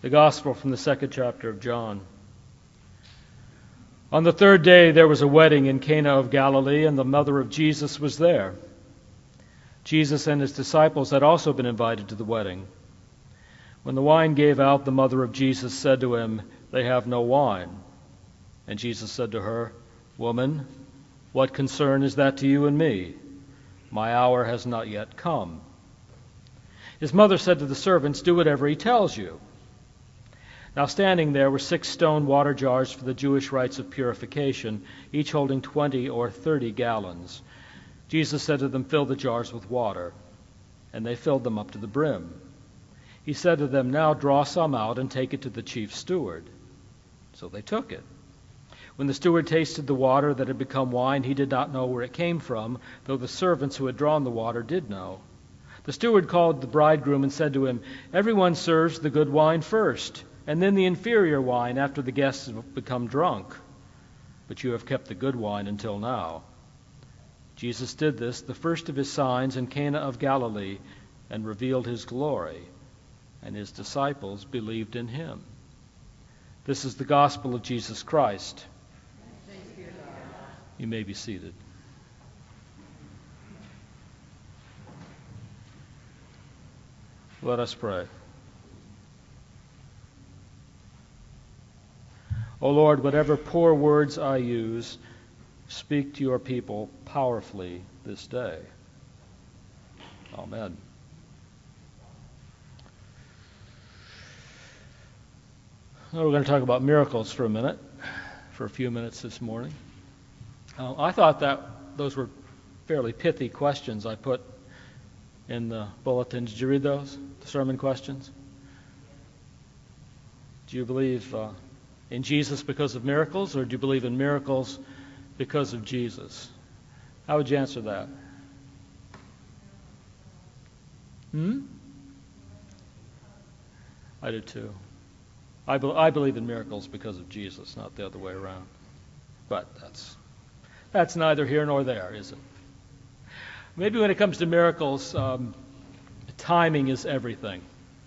The Gospel from the second chapter of John. On the third day there was a wedding in Cana of Galilee, and the mother of Jesus was there. Jesus and his disciples had also been invited to the wedding. When the wine gave out, the mother of Jesus said to him, "They have no wine." And Jesus said to her, "Woman, what concern is that to you and me? My hour has not yet come." His mother said to the servants, "Do whatever he tells you." Now standing there were 6 stone water jars for the Jewish rites of purification, each holding 20 or 30 gallons. Jesus said to them, "Fill the jars with water." And they filled them up to the brim. He said to them, "Now draw some out and take it to the chief steward." So they took it. When the steward tasted the water that had become wine, he did not know where it came from, though the servants who had drawn the water did know. The steward called the bridegroom and said to him, "Everyone serves the good wine first, and then the inferior wine after the guests have become drunk. But you have kept the good wine until now." Jesus did this, the first of his signs, in Cana of Galilee, and revealed his glory, and his disciples believed in him. This is the gospel of Jesus Christ. You may be seated. Let us pray. O Lord, whatever poor words I use, speak to your people powerfully this day. Amen. Well, we're going to talk about miracles for a few minutes this morning. I thought that those were fairly pithy questions I put in the bulletin. Did you read those, the sermon questions? Do you believe in Jesus because of miracles, or do you believe in miracles because of Jesus? How would you answer that? I do too. I believe in miracles because of Jesus, not the other way around. But that's neither here nor there, is it? Maybe when it comes to miracles, timing is everything.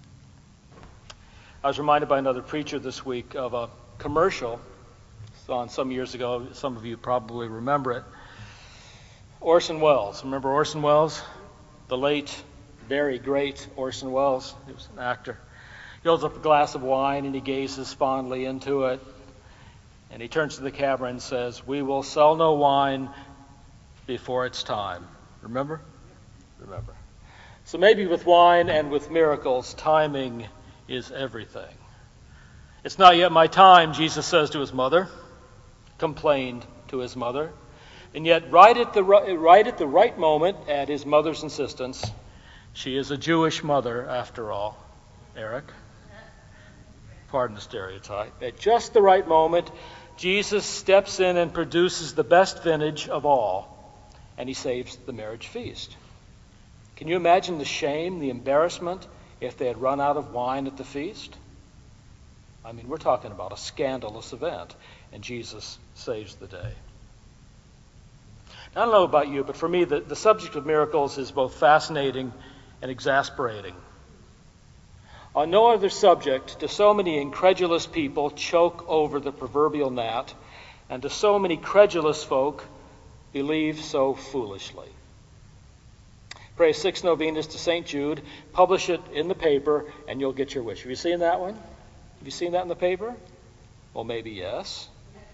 I was reminded by another preacher this week of a commercial on some years ago. Some of you probably remember it. Orson Welles. Remember Orson Welles? The late, very great Orson Welles. He was an actor. He holds up a glass of wine and he gazes fondly into it. And he turns to the camera and says, "We will sell no wine before it's time." Remember? Remember. So maybe with wine and with miracles, timing is everything. "It's not yet my time," Jesus says to his mother, complained to his mother. And yet right at the right moment, at his mother's insistence, she is a Jewish mother after all, Eric. Pardon the stereotype. At just the right moment, Jesus steps in and produces the best vintage of all, and he saves the marriage feast. Can you imagine the shame, the embarrassment, if they had run out of wine at the feast? I mean, we're talking about a scandalous event, and Jesus saves the day. Now, I don't know about you, but for me, the subject of miracles is both fascinating and exasperating. On no other subject do so many incredulous people choke over the proverbial gnat, and do so many credulous folk believe so foolishly. Pray 6 novenas to St. Jude, publish it in the paper, and you'll get your wish. Have you seen that one? Have you seen that in the paper? Well, maybe yes,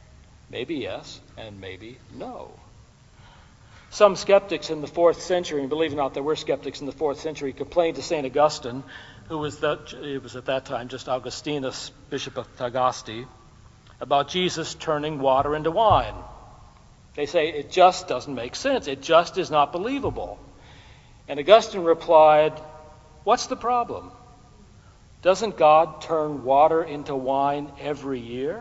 and maybe no. Some skeptics in the 4th century, and believe it or not, there were skeptics in the 4th century, complained to St. Augustine, who was at that time just Augustinus, Bishop of Tagaste, about Jesus turning water into wine. They say it just doesn't make sense. It just is not believable. And Augustine replied, "What's the problem? Doesn't God turn water into wine every year?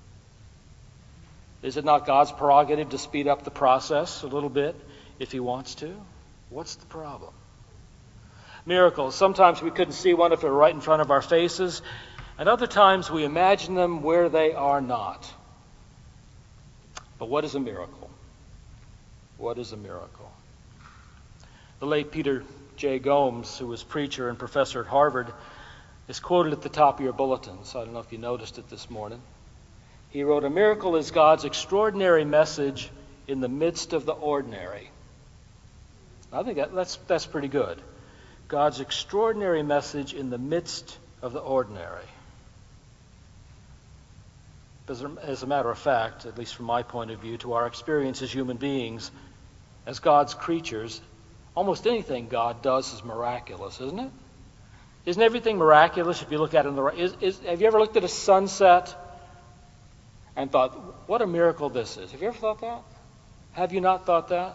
Is it not God's prerogative to speed up the process a little bit if he wants to? What's the problem?" Miracles. Sometimes we couldn't see one if it were right in front of our faces, and other times we imagine them where they are not. But what is a miracle? What is a miracle? The late Peter J. Gomes, who was preacher and professor at Harvard, is quoted at the top of your bulletins. I don't know if you noticed it this morning. He wrote, "A miracle is God's extraordinary message in the midst of the ordinary." I think that's pretty good. God's extraordinary message in the midst of the ordinary. As a matter of fact, at least from my point of view, to our experience as human beings, as God's creatures, almost anything God does is miraculous, isn't it? Isn't everything miraculous if you look at it in the right? Have you ever looked at a sunset and thought, what a miracle this is? Have you ever thought that? Have you not thought that?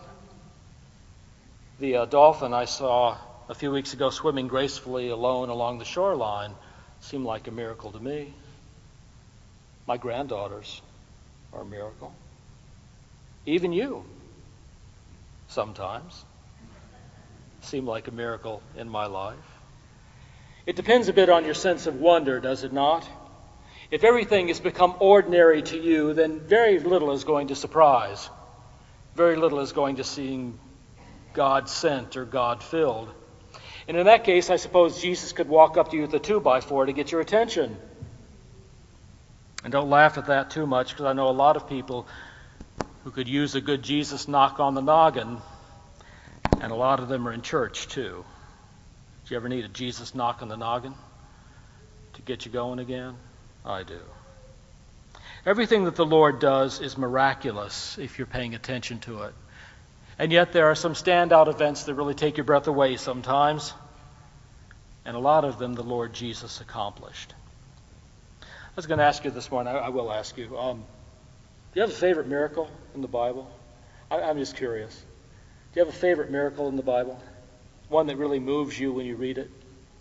The dolphin I saw a few weeks ago swimming gracefully alone along the shoreline seemed like a miracle to me. My granddaughters are a miracle. Even you, sometimes, seem like a miracle in my life. It depends a bit on your sense of wonder, does it not? If everything has become ordinary to you, then very little is going to surprise. Very little is going to seem God-sent or God-filled. And in that case, I suppose Jesus could walk up to you with a 2x4 to get your attention. And don't laugh at that too much, because I know a lot of people who could use a good Jesus knock on the noggin, and a lot of them are in church too. Do you ever need a Jesus knock on the noggin to get you going again? I do. Everything that the Lord does is miraculous if you're paying attention to it. And yet there are some standout events that really take your breath away sometimes. And a lot of them the Lord Jesus accomplished. I was going to ask you this morning, I will ask you, do you have a favorite miracle in the Bible? I'm just curious. Do you have a favorite miracle in the Bible? One that really moves you when you read it?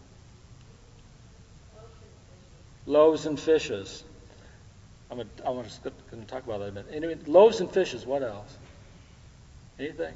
Loaves and fishes. I'm going to talk about that in a minute. Anyway, loaves and fishes, what else? Anything?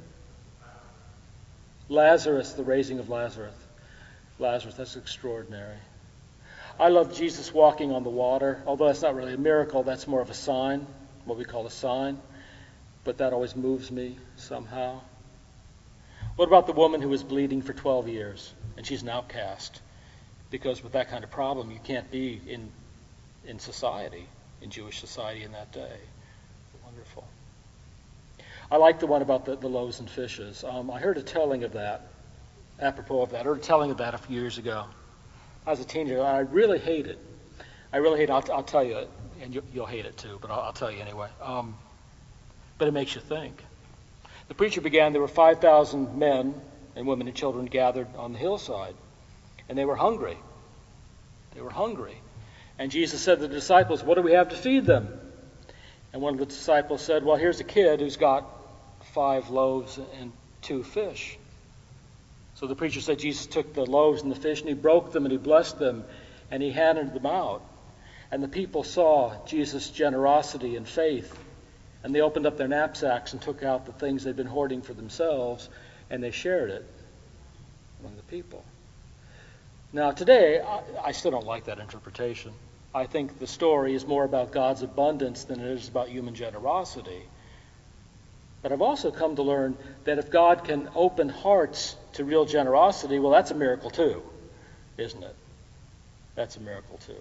Lazarus, the raising of Lazarus. Lazarus, that's extraordinary. I love Jesus walking on the water, although that's not really a miracle, that's more of a sign, what we call a sign. But that always moves me somehow. What about the woman who was bleeding for 12 years, and she's an outcast? Because with that kind of problem, you can't be in society, in Jewish society in that day. Wonderful. I like the one about the loaves and fishes. I heard a telling of that, apropos of that. I heard a telling of that a few years ago. I was a teenager, and I really hate it. I really hate it. I'll tell you, and you'll hate it too, but I'll tell you anyway. But it makes you think. The preacher began, there were 5,000 men and women and children gathered on the hillside, and they were hungry. They were hungry. And Jesus said to the disciples, what do we have to feed them? And one of the disciples said, well, here's a kid who's got 5 loaves and 2 fish. So the preacher said Jesus took the loaves and the fish and he broke them and he blessed them and he handed them out. And the people saw Jesus' generosity and faith. And they opened up their knapsacks and took out the things they'd been hoarding for themselves and they shared it among the people. Now today, I still don't like that interpretation. I think the story is more about God's abundance than it is about human generosity. But I've also come to learn that if God can open hearts to real generosity, well, that's a miracle too, isn't it? That's a miracle too.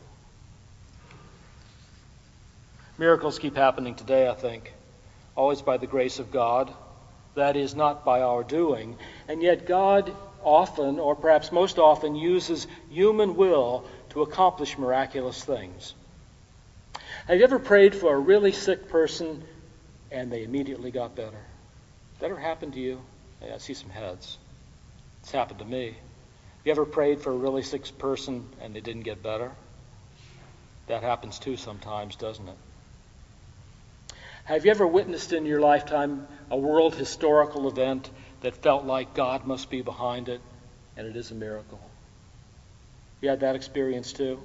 Miracles keep happening today, I think, always by the grace of God. That is, not by our doing. And yet God often, or perhaps most often, uses human will to accomplish miraculous things. Have you ever prayed for a really sick person and they immediately got better? That ever happened to you? Yeah, I see some heads. It's happened to me. You ever prayed for a really sick person and they didn't get better? That happens too sometimes, doesn't it? Have you ever witnessed in your lifetime a world historical event that felt like God must be behind it, and it is a miracle? You had that experience too?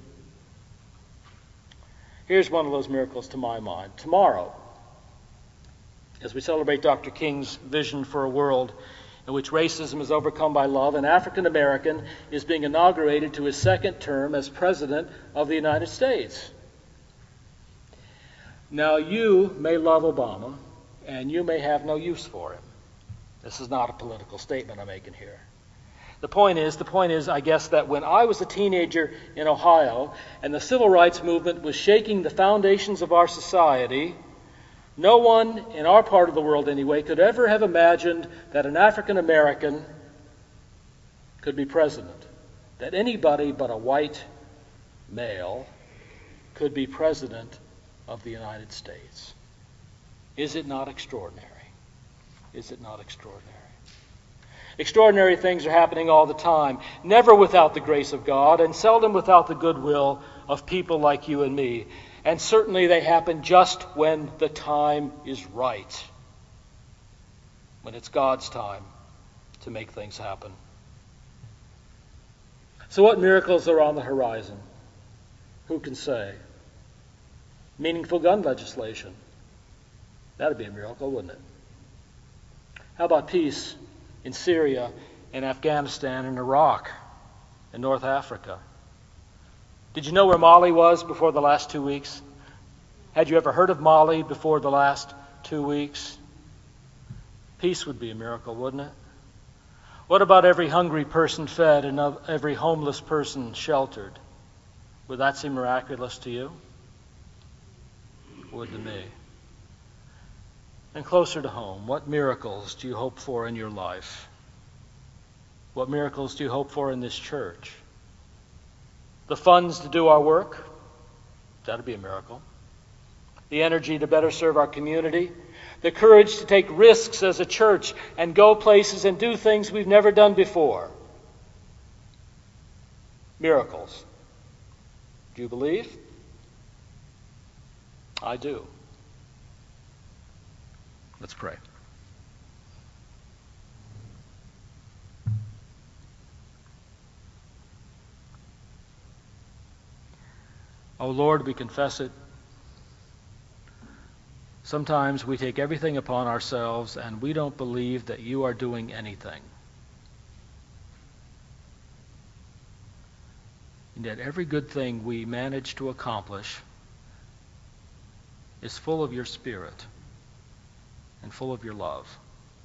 Here's one of those miracles to my mind. Tomorrow, as we celebrate Dr. King's vision for a world in which racism is overcome by love, an African American is being inaugurated to his second term as President of the United States. Now, you may love Obama, and you may have no use for him. This is not a political statement I'm making here. The point is, I guess, that when I was a teenager in Ohio and the civil rights movement was shaking the foundations of our society, no one in our part of the world anyway could ever have imagined that an African American could be president, that anybody but a white male could be president of the United States. Is it not extraordinary? Is it not extraordinary? Extraordinary things are happening all the time, never without the grace of God, and seldom without the goodwill of people like you and me. And certainly they happen just when the time is right, when it's God's time to make things happen. So what miracles are on the horizon? Who can say? Meaningful gun legislation. That'd be a miracle, wouldn't it? How about peace in Syria, in Afghanistan, in Iraq, in North Africa? Did you know where Mali was before the last 2 weeks? Had you ever heard of Mali before the last 2 weeks? Peace would be a miracle, wouldn't it? What about every hungry person fed and every homeless person sheltered? Would that seem miraculous to you? It would to me. And closer to home, what miracles do you hope for in your life? What miracles do you hope for in this church? The funds to do our work? That'd be a miracle. The energy to better serve our community? The courage to take risks as a church and go places and do things we've never done before? Miracles. Do you believe? I do. Let's pray. Oh Lord, we confess it. Sometimes we take everything upon ourselves and we don't believe that you are doing anything. And yet every good thing we manage to accomplish is full of your Spirit and full of your love.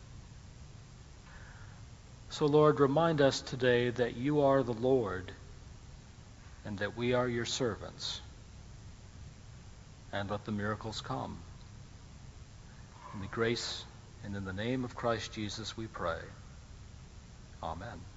So Lord, remind us today that you are the Lord and that we are your servants. And let the miracles come. In the grace and in the name of Christ Jesus we pray. Amen.